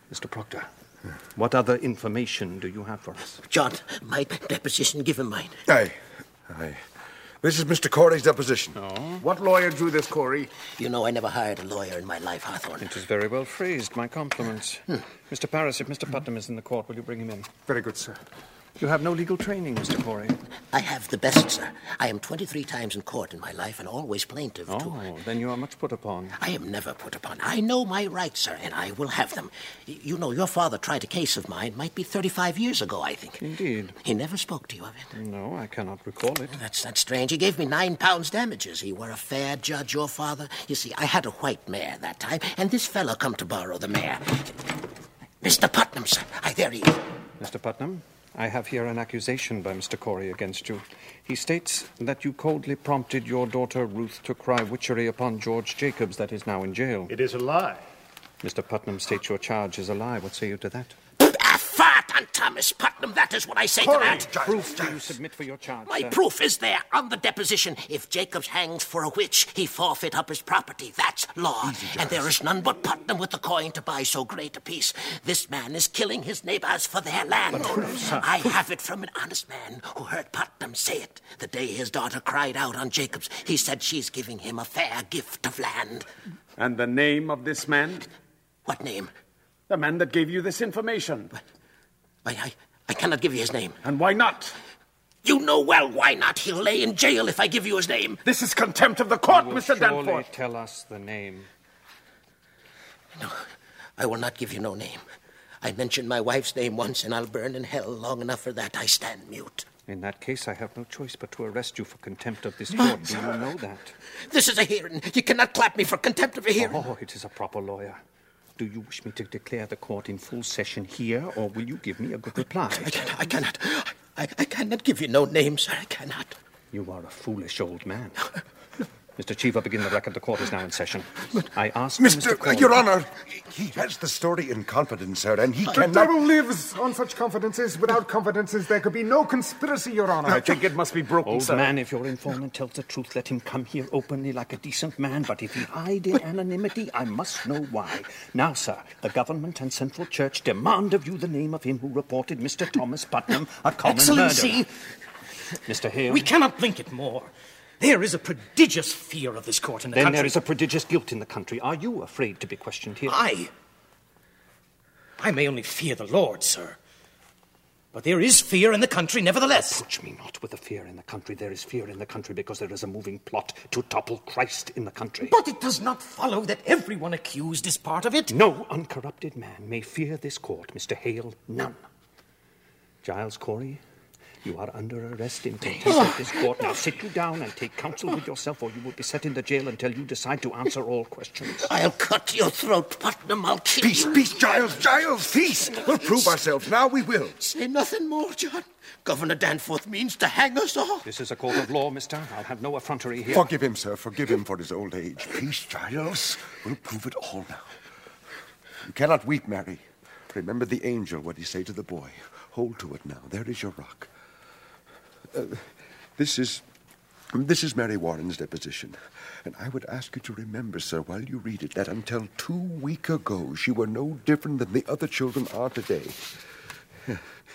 Mr. Proctor, what other information do you have for us? John, my deposition, give him mine. Aye. This is Mr. Corey's deposition. Oh? What lawyer drew this, Corey? You know I never hired a lawyer in my life, Hawthorne. It is very well phrased. My compliments. Mr. Paris, if Mr. Putnam is in the court, will you bring him in? Very good, sir. You have no legal training, Mr. Corey. I have the best, sir. I am 23 times in court in my life and always plaintiff, too. Oh, then you are much put upon. I am never put upon. I know my rights, sir, and I will have them. You know, your father tried a case of mine, might be 35 years ago, I think. Indeed. He never spoke to you of it. No, I cannot recall it. That's strange. He gave me £9 damages. He were a fair judge, your father. You see, I had a white mare that time, and this fellow come to borrow the mare. Mr. Putnam, sir. There he is. Mr. Putnam, I have here an accusation by Mr. Corey against you. He states that you coldly prompted your daughter Ruth to cry witchery upon George Jacobs, that is now in jail. It is a lie. Mr. Putnam states your charge is a lie. What say you to that? A fart on Thomas Putnam, that is what I say Corey, to that. Proof do you submit for your charge, My sir? proof is there on the deposition. If Jacobs hangs for a witch, he forfeit up his property. That's law. And there is none but Putnam with the coin to buy so great a piece. This man is killing his neighbors for their land. I have it from an honest man who heard Putnam say it. The day his daughter cried out on Jacobs, he said she's giving him a fair gift of land. And the name of this man? What name? The man that gave you this information. I cannot give you his name. And why not? You know well why not. He'll lay in jail if I give you his name. This is contempt of the court, You will Mr. surely Danforth. tell us the name. No, I will not give you no name. I mentioned my wife's name once, and I'll burn in hell long enough for that. I stand mute. In that case, I have no choice but to arrest you for contempt of this court. Do you know that? This is a hearing. You cannot clap me for contempt of a hearing. Oh, it is a proper lawyer. Do you wish me to declare the court in full session here, or will you give me a good reply? I cannot. I cannot give you no name, sir. I cannot. You are a foolish old man. Mr. Cheever, begin the record. The court is now in session. I ask Mr. Corey... Your Honour, he has the story in confidence, sir, and he The cannot... devil lives on such confidences. Without confidences, there could be no conspiracy, Your Honour. I think it must be broken, Old sir. man, if your informant tells the truth, let him come here openly like a decent man. But if he hide in anonymity, I must know why. Now, sir, the government and Central Church demand of you the name of him who reported Mr. Thomas Putnam a common Excellency, murderer. Mr. Hale. we cannot blink it more. There is a prodigious fear of this court in the Then country. there is a prodigious guilt in the country. Are you afraid to be questioned here? I may only fear the Lord, sir. But there is fear in the country nevertheless. Approach me not with the fear in the country. There is fear in the country because there is a moving plot to topple Christ in the country. But it does not follow that everyone accused is part of it. No uncorrupted man may fear this court, Mr. Hale. None. Giles Corey, you are under arrest in contempt of this court. Now sit you down and take counsel with yourself, or you will be set in the jail until you decide to answer all questions. I'll cut your throat, Putnam. I'll kill you. Peace, Giles, peace! We'll prove ourselves. Now we will. Say nothing more, John. Governor Danforth means to hang us all. This is a court of law, mister. I'll have no effrontery here. Forgive him, sir. Forgive him for his old age. Peace, Giles. We'll prove it all now. You cannot weep, Mary. Remember the angel, what he say to the boy. Hold to it now. There is your rock. This is Mary Warren's deposition. And I would ask you to remember, sir, while you read it, that until 2 weeks ago, she were no different than the other children are today.